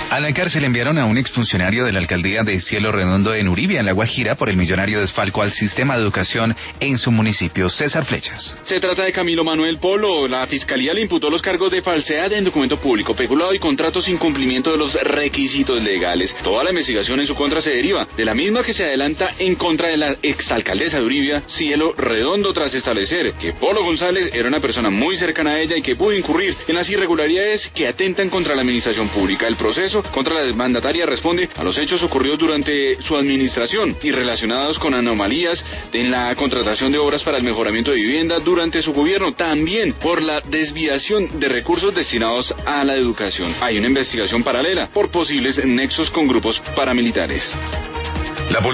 A la cárcel enviaron a un exfuncionario de la alcaldía de Cielo Redondo en Uribia, en La Guajira, por el millonario desfalco al sistema de educación en su municipio. César Flechas. Se trata de Camilo Manuel Polo. La fiscalía le imputó los cargos de falsedad en documento público, peculado y contrato sin cumplimiento de los requisitos legales. Toda la investigación en su contra se deriva de la misma que se adelanta en contra de la exalcaldesa de Uribia, Cielo Redondo, tras establecer que Polo González era una persona muy cercana a ella y que pudo incurrir en las irregularidades que atentan contra la administración pública. El proceso contra la mandataria responde a los hechos ocurridos durante su administración y relacionados con anomalías en la contratación de obras para el mejoramiento de vivienda durante su gobierno, también por la desviación de recursos destinados a la educación. Hay una investigación paralela por posibles nexos con grupos paramilitares.